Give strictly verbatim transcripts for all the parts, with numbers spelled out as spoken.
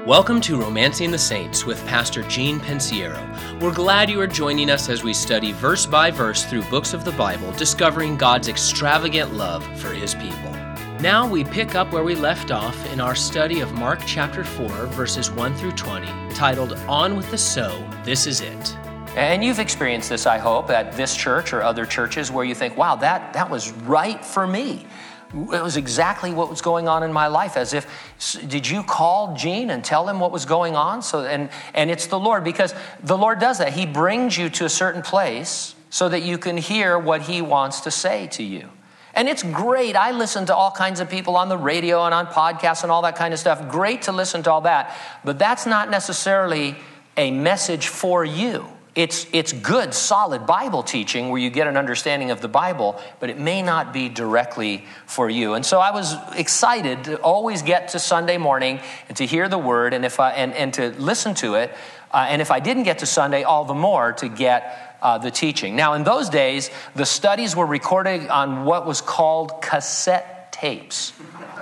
Welcome to Romancing the Saints with Pastor Gene Pensiero. We're glad you are joining us as we study verse by verse through books of the Bible, discovering God's extravagant love for His people. Now we pick up where we left off in our study of Mark chapter four, verses one through twenty, titled On with the Sow, This Is It. And you've experienced this, I hope, at this church or other churches where you think, wow, that, that was right for me. It was exactly what was going on in my life, as if, did you call Gene and tell him what was going on? So, and, and it's the Lord, because the Lord does that. He brings you to a certain place so that you can hear what He wants to say to you. And it's great. I listen to all kinds of people on the radio and on podcasts and all that kind of stuff. Great to listen to all that. But that's not necessarily a message for you. It's, it's good, solid Bible teaching where you get an understanding of the Bible, but it may not be directly for you. And so I was excited to always get to Sunday morning and to hear the Word and if I, and, and to listen to it. Uh, and if I didn't get to Sunday, all the more to get uh, the teaching. Now, in those days, the studies were recorded on what was called cassette tapes.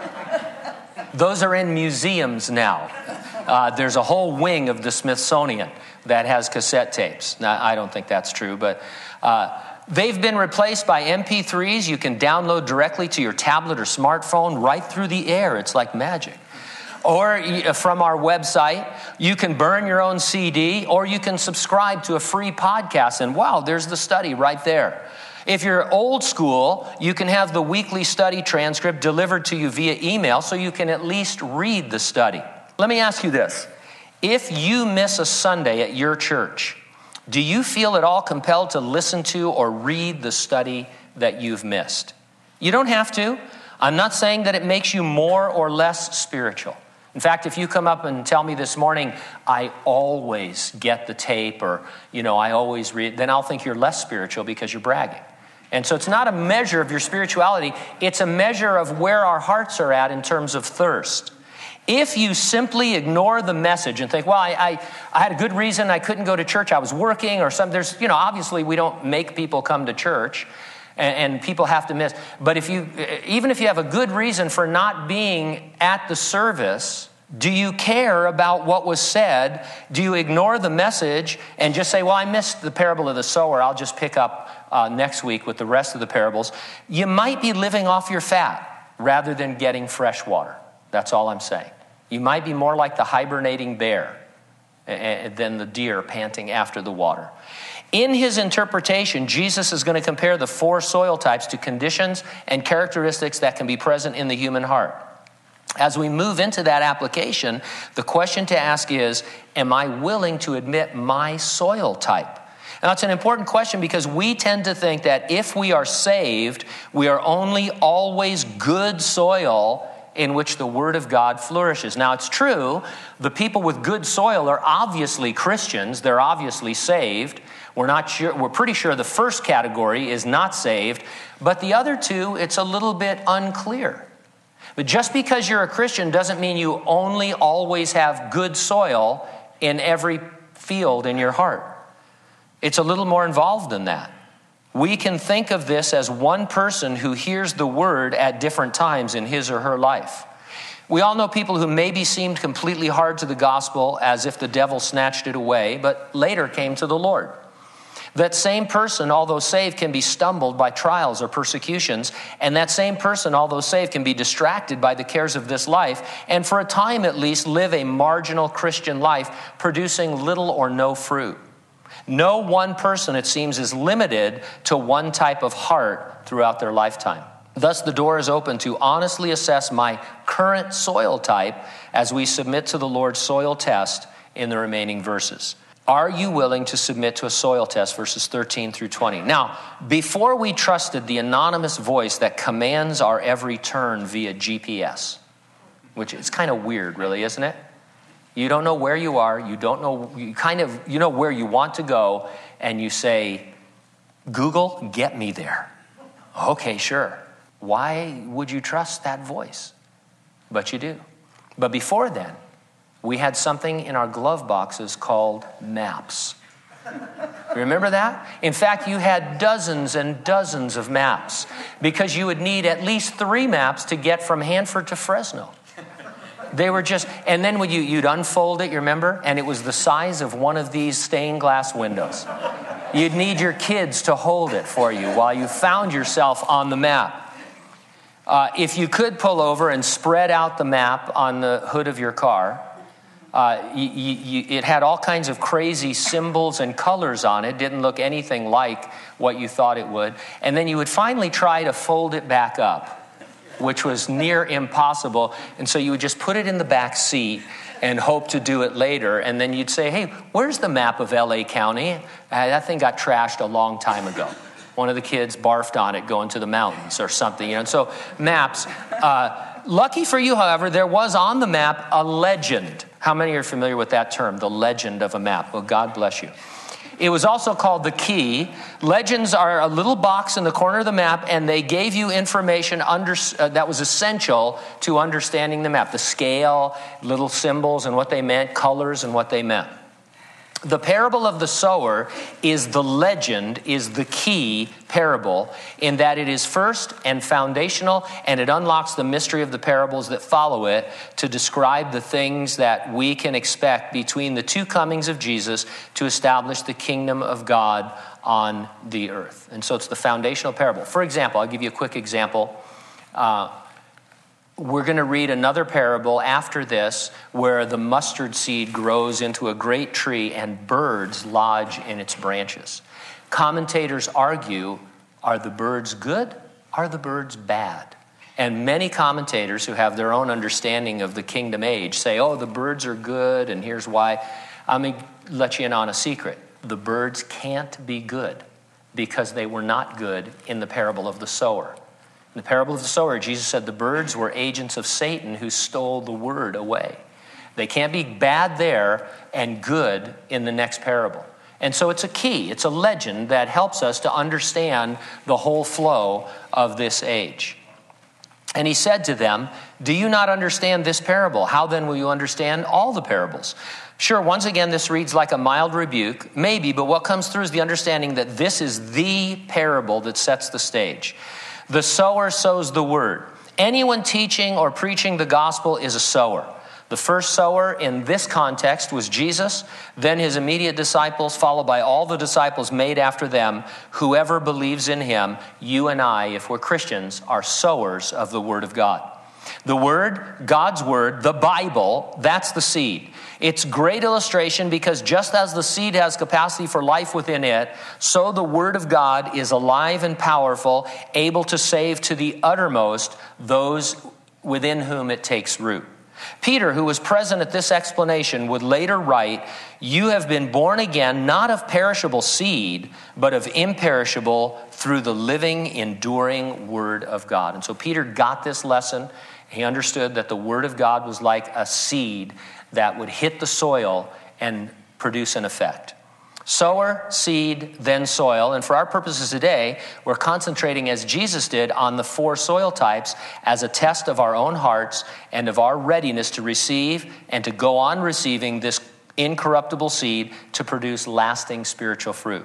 Those are in museums now. Uh, there's a whole wing of the Smithsonian that has cassette tapes. Now, I don't think that's true, but uh, they've been replaced by M P threes. You can download directly to your tablet or smartphone right through the air. It's like magic. Or from our website, you can burn your own C D, or you can subscribe to a free podcast. And wow, there's the study right there. If you're old school, you can have the weekly study transcript delivered to you via email so you can at least read the study. Let me ask you this. If you miss a Sunday at your church, do you feel at all compelled to listen to or read the study that you've missed? You don't have to. I'm not saying that it makes you more or less spiritual. In fact, if you come up and tell me this morning, I always get the tape, or, you know, I always read, then I'll think you're less spiritual because you're bragging. And so it's not a measure of your spirituality. It's a measure of where our hearts are at in terms of thirst. If you simply ignore the message and think, well, I, I, I had a good reason I couldn't go to church, I was working or something. There's, you know, obviously we don't make people come to church and, and people have to miss. But if you, even if you have a good reason for not being at the service, do you care about what was said? Do you ignore the message and just say, well, I missed the parable of the sower, I'll just pick up uh, next week with the rest of the parables? You might be living off your fat rather than getting fresh water. That's all I'm saying. You might be more like the hibernating bear than the deer panting after the water. In his interpretation, Jesus is going to compare the four soil types to conditions and characteristics that can be present in the human heart. As we move into that application, the question to ask is, am I willing to admit my soil type? Now, it's an important question because we tend to think that if we are saved, we are only always good soil in which the Word of God flourishes. Now, it's true, the people with good soil are obviously Christians. They're obviously saved. We're not sure, we're pretty sure the first category is not saved, but the other two, it's a little bit unclear. But just because you're a Christian doesn't mean you only always have good soil in every field in your heart. It's a little more involved than that. We can think of this as one person who hears the word at different times in his or her life. We all know people who maybe seemed completely hard to the gospel, as if the devil snatched it away, but later came to the Lord. That same person, although saved, can be stumbled by trials or persecutions, and that same person, although saved, can be distracted by the cares of this life, and for a time at least live a marginal Christian life, producing little or no fruit. No one person, it seems, is limited to one type of heart throughout their lifetime. Thus, the door is open to honestly assess my current soil type as we submit to the Lord's soil test in the remaining verses. Are you willing to submit to a soil test, verses thirteen through twenty? Now, before we trusted the anonymous voice that commands our every turn via G P S, which is kind of weird, really, isn't it? You don't know where you are. You don't know, you kind of, you know where you want to go. And you say, Google, get me there. Okay, sure. Why would you trust that voice? But you do. But before then, we had something in our glove boxes called maps. Remember that? In fact, you had dozens and dozens of maps because you would need at least three maps to get from Hanford to Fresno. They were just, and then when you, you'd unfold it, you remember? And it was the size of one of these stained glass windows. You'd need your kids to hold it for you while you found yourself on the map. Uh, if you could pull over and spread out the map on the hood of your car, uh, you, you, it had all kinds of crazy symbols and colors on it. Didn't look anything like what you thought it would. And then you would finally try to fold it back up, which was near impossible. And so you would just put it in the back seat and hope to do it later. And then you'd say, hey, where's the map of L A County? Uh, that thing got trashed a long time ago. One of the kids barfed on it going to the mountains or something. You know. And so maps. Uh, lucky for you, however, there was on the map a legend. How many are familiar with that term, the legend of a map? Well, God bless you. It was also called the key. Legends are a little box in the corner of the map, and they gave you information under, uh, that was essential to understanding the map. The scale, little symbols and what they meant, colors and what they meant. The parable of the sower is the legend, is the key parable, in that it is first and foundational, and it unlocks the mystery of the parables that follow it to describe the things that we can expect between the two comings of Jesus to establish the kingdom of God on the earth. And so it's the foundational parable. For example, I'll give you a quick example. Uh, We're going to read another parable after this where the mustard seed grows into a great tree and birds lodge in its branches. Commentators argue, are the birds good? Are the birds bad? And many commentators who have their own understanding of the kingdom age say, oh, the birds are good, and here's why. Let me let you in on a secret. The birds can't be good because they were not good in the parable of the sower. In the parable of the sower, Jesus said the birds were agents of Satan who stole the word away. They can't be bad there and good in the next parable. And so it's a key, it's a legend that helps us to understand the whole flow of this age. And he said to them, do you not understand this parable? How then will you understand all the parables? Sure, once again, this reads like a mild rebuke, maybe, but what comes through is the understanding that this is the parable that sets the stage. The sower sows the word. Anyone teaching or preaching the gospel is a sower. The first sower in this context was Jesus, then his immediate disciples, followed by all the disciples made after them. Whoever believes in him, you and I, if we're Christians, are sowers of the word of God. The word, God's word, the Bible, that's the seed. It's great illustration because just as the seed has capacity for life within it, so the word of God is alive and powerful, able to save to the uttermost those within whom it takes root. Peter, who was present at this explanation, would later write, you have been born again, not of perishable seed, but of imperishable through the living, enduring word of God. And so Peter got this lesson. He understood that the word of God was like a seed that would hit the soil and produce an effect. Sower, seed, then soil. And for our purposes today, we're concentrating, as Jesus did, on the four soil types as a test of our own hearts and of our readiness to receive and to go on receiving this incorruptible seed to produce lasting spiritual fruit.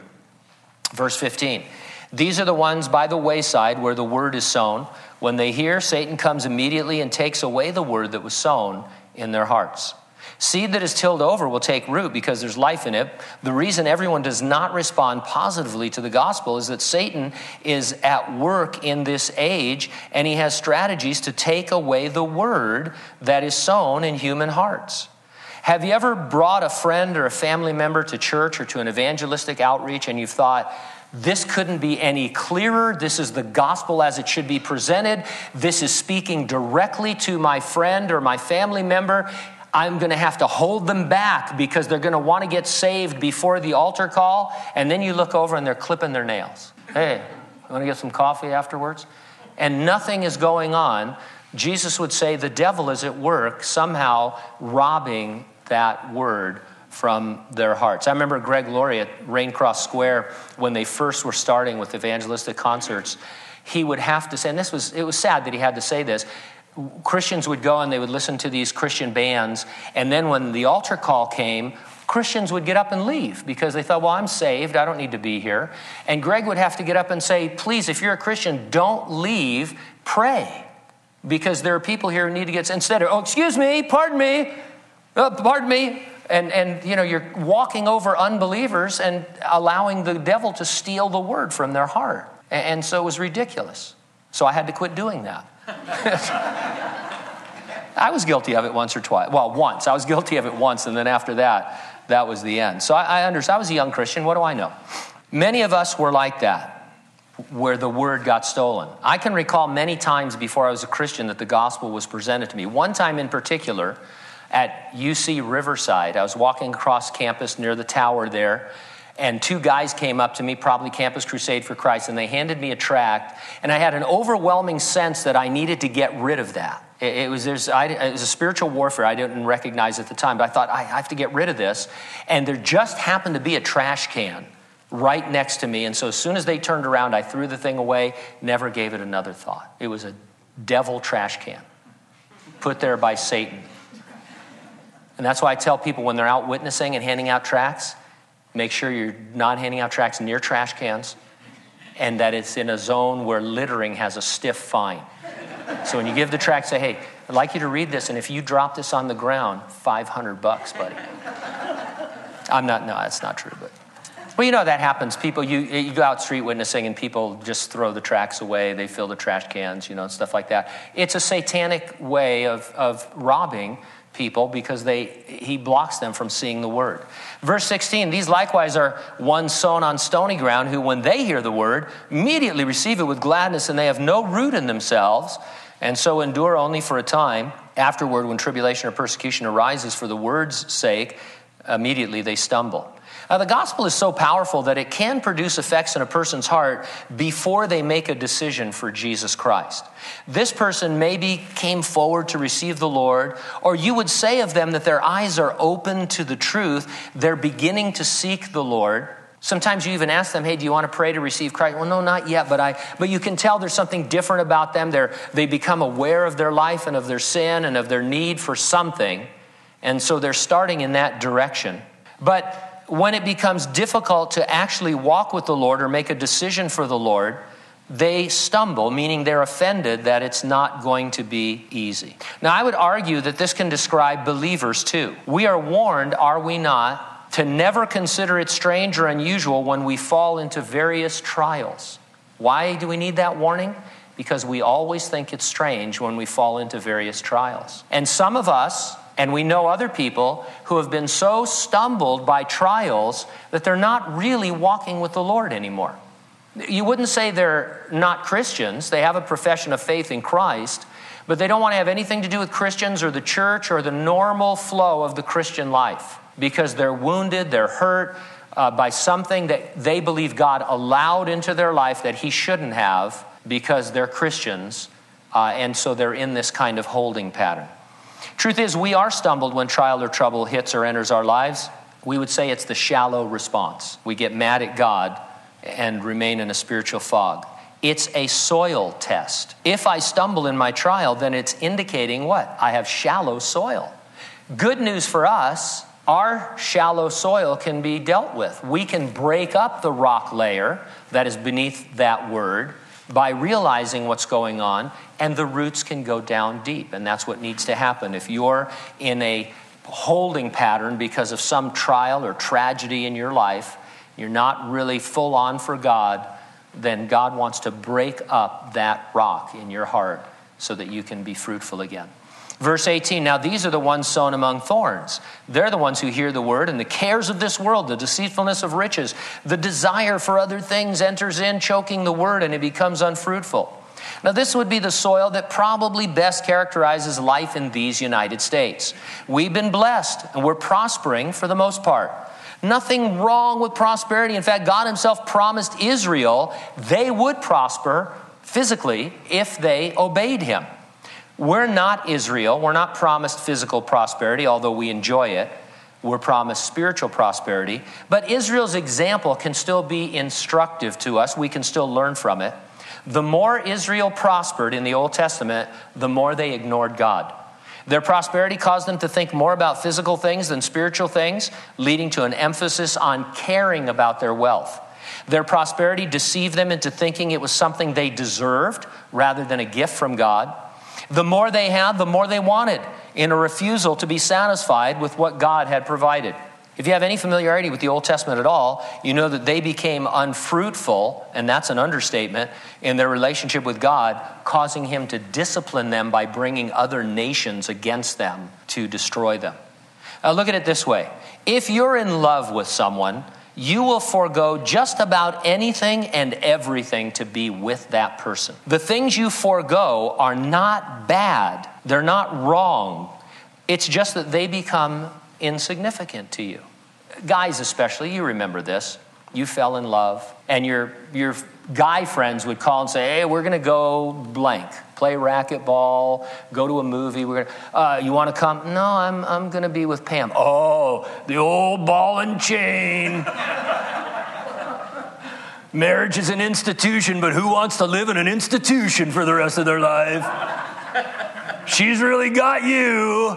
Verse fifteen, these are the ones by the wayside where the word is sown. When they hear, Satan comes immediately and takes away the word that was sown in their hearts. Seed that is tilled over will take root because there's life in it. The reason everyone does not respond positively to the gospel is that Satan is at work in this age, and he has strategies to take away the word that is sown in human hearts. Have you ever brought a friend or a family member to church or to an evangelistic outreach and you've thought, this couldn't be any clearer. This is the gospel as it should be presented. This is speaking directly to my friend or my family member. I'm going to have to hold them back because they're going to want to get saved before the altar call. And then you look over and they're clipping their nails. Hey, you want to get some coffee afterwards? And nothing is going on. Jesus would say the devil is at work somehow robbing that word from their hearts. I remember Greg Laurie at Raincross Square when they first were starting with evangelistic concerts. He would have to say, and this was, it was sad that he had to say this, Christians would go and they would listen to these Christian bands, and then when the altar call came, Christians would get up and leave because they thought, well, I'm saved, I don't need to be here. And Greg would have to get up and say, please, if you're a Christian, don't leave, pray. Because there are people here who need to get, instead of, oh, excuse me, pardon me, oh, pardon me. And, and, you know, you're walking over unbelievers and allowing the devil to steal the word from their heart. And, and so it was ridiculous. So I had to quit doing that. I was guilty of it once or twice. Well, once. I was guilty of it once, and then after that, that was the end. So I, I understand. I was a young Christian. What do I know? Many of us were like that, where the word got stolen. I can recall many times before I was a Christian that the gospel was presented to me. One time in particular, at U C Riverside, I was walking across campus near the tower there, and two guys came up to me, probably Campus Crusade for Christ, and they handed me a tract, and I had an overwhelming sense that I needed to get rid of that. It, it was there's I, it was a spiritual warfare I didn't recognize at the time, but I thought, I have to get rid of this, and there just happened to be a trash can right next to me, and so as soon as they turned around, I threw the thing away, never gave it another thought. It was a devil trash can put there by Satan. And that's why I tell people when they're out witnessing and handing out tracts, make sure you're not handing out tracts near trash cans and that it's in a zone where littering has a stiff fine. So when you give the tract, say, hey, I'd like you to read this, and if you drop this on the ground, five hundred bucks, buddy. I'm not, no, that's not true, but. Well, you know that happens. People, you you go out street witnessing and people just throw the tracts away. They fill the trash cans, you know, stuff like that. It's a satanic way of, of robbing people because they he blocks them from seeing the word. Verse sixteen, these likewise are ones sown on stony ground who, when they hear the word, immediately receive it with gladness, and they have no root in themselves, and so endure only for a time. Afterward, when tribulation or persecution arises for the word's sake, immediately they stumble. Now, the gospel is so powerful that it can produce effects in a person's heart before they make a decision for Jesus Christ. This person maybe came forward to receive the Lord, or you would say of them that their eyes are open to the truth. They're beginning to seek the Lord. Sometimes you even ask them, hey, do you want to pray to receive Christ? Well, no, not yet, but I. But you can tell there's something different about them. They're, they become aware of their life and of their sin and of their need for something. And so they're starting in that direction. But when it becomes difficult to actually walk with the Lord or make a decision for the Lord, they stumble, meaning they're offended that it's not going to be easy. Now, I would argue that this can describe believers too. We are warned, are we not, to never consider it strange or unusual when we fall into various trials. Why do we need that warning? Because we always think it's strange when we fall into various trials. And some of us, and we know other people who have been so stumbled by trials that they're not really walking with the Lord anymore. You wouldn't say they're not Christians. They have a profession of faith in Christ, but they don't want to have anything to do with Christians or the church or the normal flow of the Christian life because they're wounded, they're hurt uh, by something that they believe God allowed into their life that he shouldn't have because they're Christians, uh, and so they're in this kind of holding pattern. Truth is, we are stumbled when trial or trouble hits or enters our lives. We would say it's the shallow response. We get mad at God and remain in a spiritual fog. It's a soil test. If I stumble in my trial, then it's indicating what? I have shallow soil. Good news for us, our shallow soil can be dealt with. We can break up the rock layer that is beneath that word by realizing what's going on, and the roots can go down deep. And that's what needs to happen. If you're in a holding pattern because of some trial or tragedy in your life, you're not really full on for God, then God wants to break up that rock in your heart so that you can be fruitful again. Verse eighteen, now these are the ones sown among thorns. They're the ones who hear the word, and the cares of this world, the deceitfulness of riches, the desire for other things enters in, choking the word, and it becomes unfruitful. Now this would be the soil that probably best characterizes life in these United States. We've been blessed, and we're prospering for the most part. Nothing wrong with prosperity. In fact, God himself promised Israel they would prosper physically if they obeyed him. We're not Israel. We're not promised physical prosperity, although we enjoy it. We're promised spiritual prosperity. But Israel's example can still be instructive to us. We can still learn from it. The more Israel prospered in the Old Testament, the more they ignored God. Their prosperity caused them to think more about physical things than spiritual things, leading to an emphasis on caring about their wealth. Their prosperity deceived them into thinking it was something they deserved rather than a gift from God. The more they had, the more they wanted, in a refusal to be satisfied with what God had provided. If you have any familiarity with the Old Testament at all, you know that they became unfruitful, and that's an understatement, in their relationship with God, causing him to discipline them by bringing other nations against them to destroy them. Now look at it this way. If you're in love with someone, you will forego just about anything and everything to be with that person. The things you forego are not bad. They're not wrong. It's just that they become insignificant to you. Guys especially, you remember this. You fell in love, and your your guy friends would call and say, hey, we're going to go blank, play racquetball, go to a movie. We're gonna, uh, you want to come? No, I'm I'm going to be with Pam. Oh, the old ball and chain. Marriage is an institution, but who wants to live in an institution for the rest of their life? She's really got you.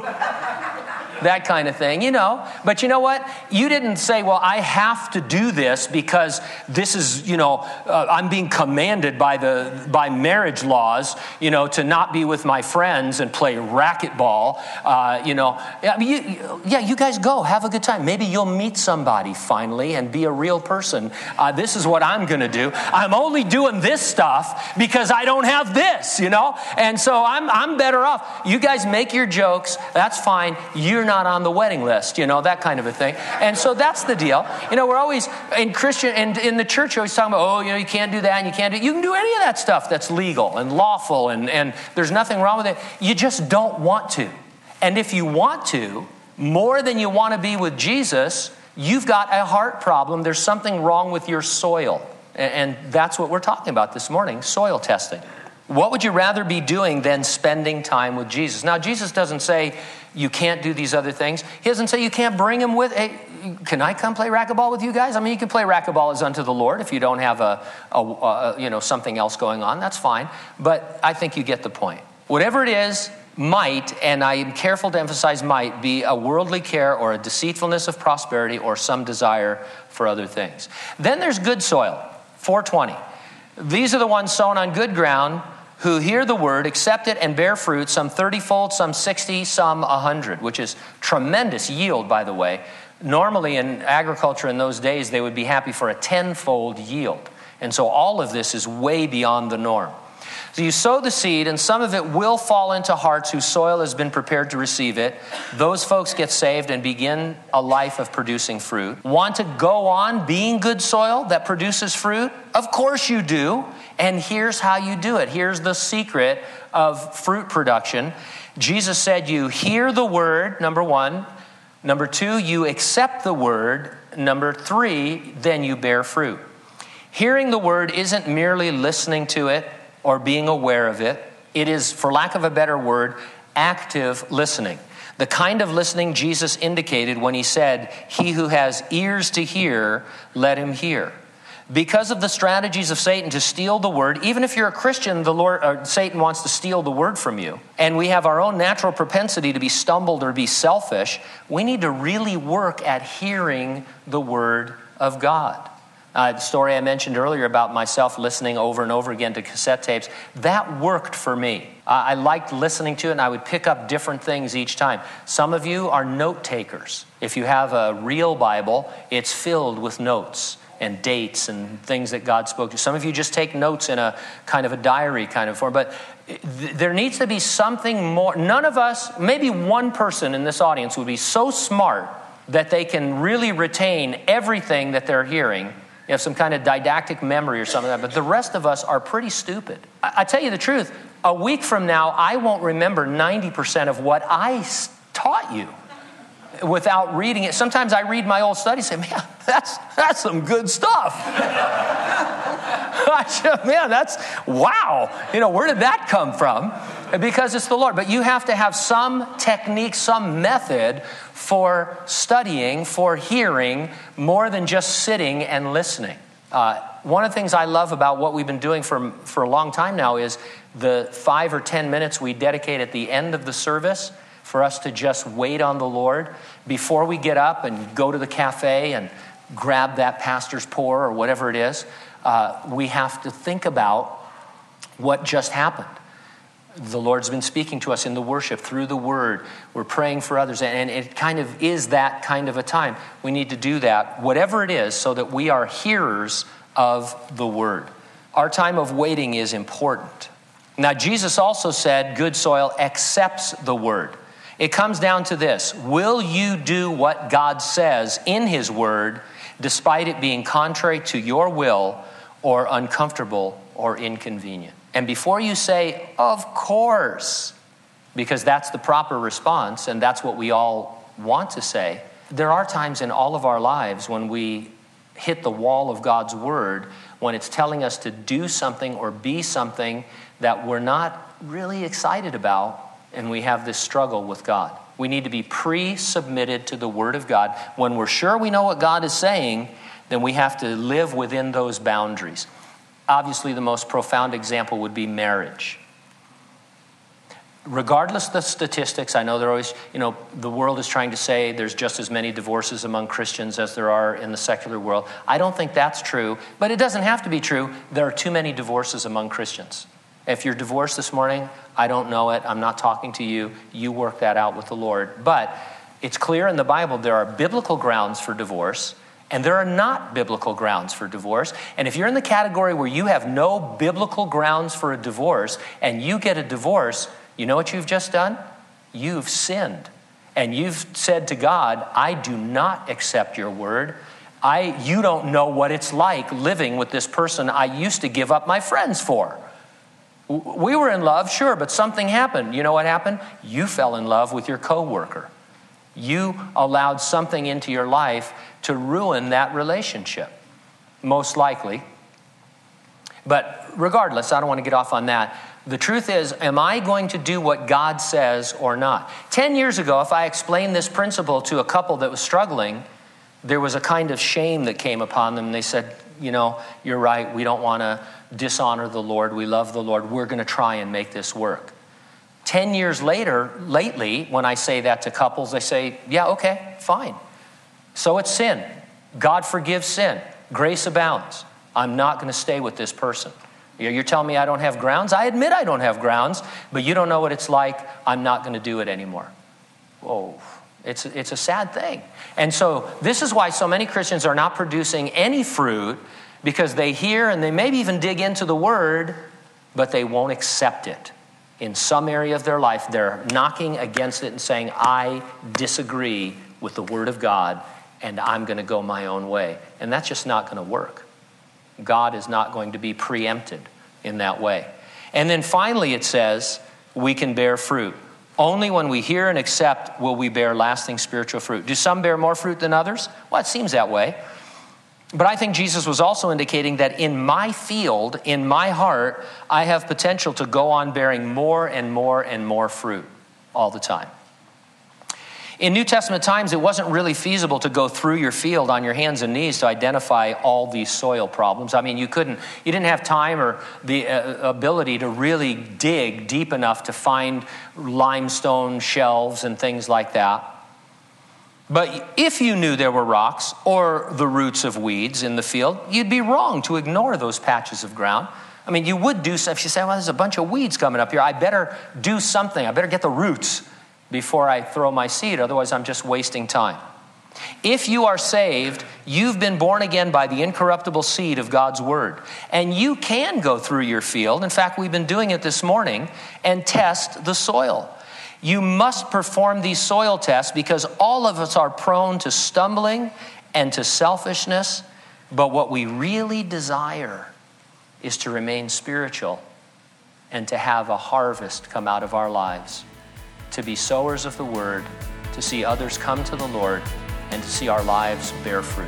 That kind of thing, you know. But you know what? You didn't say, well, I have to do this because this is, you know, uh, I'm being commanded by the by marriage laws, you know, to not be with my friends and play racquetball. Uh, you know, I mean, you, yeah, you guys go, have a good time. Maybe you'll meet somebody finally and be a real person. Uh, this is what I'm going to do. I'm only doing this stuff because I don't have this, you know. And so I'm I'm better off. You guys make your jokes. That's fine. You're not on the wedding list, you know, that kind of a thing. And so that's the deal. You know, we're always in Christian and in the church, you're always talking about, oh, you know, you can't do that and you can't do, you can do any of that stuff that's legal and lawful and, and there's nothing wrong with it. You just don't want to. And if you want to, more than you want to be with Jesus, you've got a heart problem. There's something wrong with your soil. And that's what we're talking about this morning, soil testing. What would you rather be doing than spending time with Jesus? Now, Jesus doesn't say you can't do these other things. He doesn't say you can't bring him with. Hey, can I come play racquetball with you guys? I mean, you can play racquetball as unto the Lord if you don't have a, a, a you know something else going on. That's fine. But I think you get the point. Whatever it is might, and I am careful to emphasize might, be a worldly care or a deceitfulness of prosperity or some desire for other things. Then there's good soil, four twenty. These are the ones sown on good ground, who hear the word, accept it, and bear fruit, some thirty-fold, some sixty, some one hundred, which is tremendous yield, by the way. Normally in agriculture in those days, they would be happy for a tenfold yield. And so all of this is way beyond the norm. So you sow the seed, and some of it will fall into hearts whose soil has been prepared to receive it. Those folks get saved and begin a life of producing fruit. Want to go on being good soil that produces fruit? Of course you do. And here's how you do it. Here's the secret of fruit production. Jesus said you hear the word, number one. Number two, you accept the word. Number three, then you bear fruit. Hearing the word isn't merely listening to it or being aware of it. It is, for lack of a better word, active listening. The kind of listening Jesus indicated when he said, he who has ears to hear, let him hear. Because of the strategies of Satan to steal the word, even if you're a Christian, the Lord, or Satan wants to steal the word from you. And we have our own natural propensity to be stumbled or be selfish. We need to really work at hearing the word of God. Uh, the story I mentioned earlier about myself listening over and over again to cassette tapes, that worked for me. Uh, I liked listening to it, and I would pick up different things each time. Some of you are note takers. If you have a real Bible, it's filled with notes and dates and things that God spoke to. Some of you just take notes in a kind of a diary kind of form. But th- there needs to be something more. None of us, maybe one person in this audience would be so smart that they can really retain everything that they're hearing. You have some kind of didactic memory or something like that. But the rest of us are pretty stupid. I, I tell you the truth, a week from now, I won't remember ninety percent of what I s- taught you without reading it. Sometimes I read my old studies and say, man, that's that's some good stuff. I said, man, that's, wow. You know, where did that come from? Because it's the Lord. But you have to have some technique, some method for studying, for hearing, more than just sitting and listening. Uh, one of the things I love about what we've been doing for, for a long time now is the five or ten minutes we dedicate at the end of the service for us to just wait on the Lord before we get up and go to the cafe and grab that pastor's pour or whatever it is. Uh, we have to think about what just happened. The Lord's been speaking to us in the worship through the word. We're praying for others, and it kind of is that kind of a time. We need to do that, whatever it is, so that we are hearers of the word. Our time of waiting is important. Now, Jesus also said good soil accepts the word. It comes down to this: will you do what God says in his word, despite it being contrary to your will or uncomfortable or inconvenient? And before you say, of course, because that's the proper response, and that's what we all want to say, there are times in all of our lives when we hit the wall of God's word, when it's telling us to do something or be something that we're not really excited about, and we have this struggle with God. We need to be pre-submitted to the word of God. When we're sure we know what God is saying, then we have to live within those boundaries. Obviously, the most profound example would be marriage. Regardless of the statistics, I know they're always, you know, the world is trying to say there's just as many divorces among Christians as there are in the secular world. I don't think that's true, but it doesn't have to be true. There are too many divorces among Christians. If you're divorced this morning, I don't know it. I'm not talking to you. You work that out with the Lord. But it's clear in the Bible there are biblical grounds for divorce, and there are not biblical grounds for divorce. And if you're in the category where you have no biblical grounds for a divorce and you get a divorce, you know what you've just done? You've sinned. And you've said to God, I do not accept your word. I, you don't know what it's like living with this person I used to give up my friends for. We were in love, sure, but something happened. You know what happened? You fell in love with your coworker. You allowed something into your life to ruin that relationship, most likely. But regardless, I don't want to get off on that. The truth is, am I going to do what God says or not? Ten years ago, if I explained this principle to a couple that was struggling, there was a kind of shame that came upon them. They said, you know, you're right. We don't want to dishonor the Lord. We love the Lord. We're going to try and make this work. Ten years later, lately, when I say that to couples, they say, yeah, okay, fine. So it's sin. God forgives sin. Grace abounds. I'm not going to stay with this person. You're telling me I don't have grounds? I admit I don't have grounds, but you don't know what it's like. I'm not going to do it anymore. Whoa. It's, it's a sad thing. And so this is why so many Christians are not producing any fruit, because they hear and they maybe even dig into the word, but they won't accept it. In some area of their life, they're knocking against it and saying, I disagree with the word of God, and I'm going to go my own way. And that's just not going to work. God is not going to be preempted in that way. And then finally it says, we can bear fruit. Only when we hear and accept will we bear lasting spiritual fruit. Do some bear more fruit than others? Well, it seems that way. But I think Jesus was also indicating that in my field, in my heart, I have potential to go on bearing more and more and more fruit all the time. In New Testament times, it wasn't really feasible to go through your field on your hands and knees to identify all these soil problems. I mean, you couldn't, you didn't have time or the uh, ability to really dig deep enough to find limestone shelves and things like that. But if you knew there were rocks or the roots of weeds in the field, you'd be wrong to ignore those patches of ground. I mean, you would do something. If you say, well, there's a bunch of weeds coming up here, I better do something. I better get the roots before I throw my seed. Otherwise, I'm just wasting time. If you are saved, you've been born again by the incorruptible seed of God's word. And you can go through your field. In fact, we've been doing it this morning and test the soil. You must perform these soil tests because all of us are prone to stumbling and to selfishness. But what we really desire is to remain spiritual and to have a harvest come out of our lives, to be sowers of the word, to see others come to the Lord, and to see our lives bear fruit.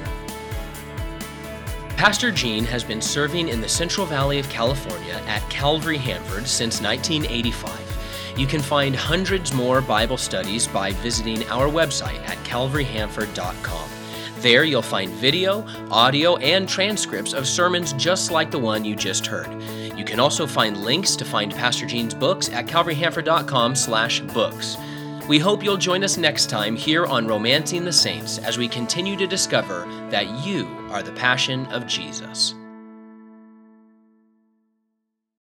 Pastor Gene has been serving in the Central Valley of California at Calvary Hanford since nineteen eighty-five. You can find hundreds more Bible studies by visiting our website at calvary hanford dot com. There you'll find video, audio, and transcripts of sermons just like the one you just heard. You can also find links to find Pastor Gene's books at calvary hanford dot com slash books. We hope you'll join us next time here on Romancing the Saints as we continue to discover that you are the passion of Jesus.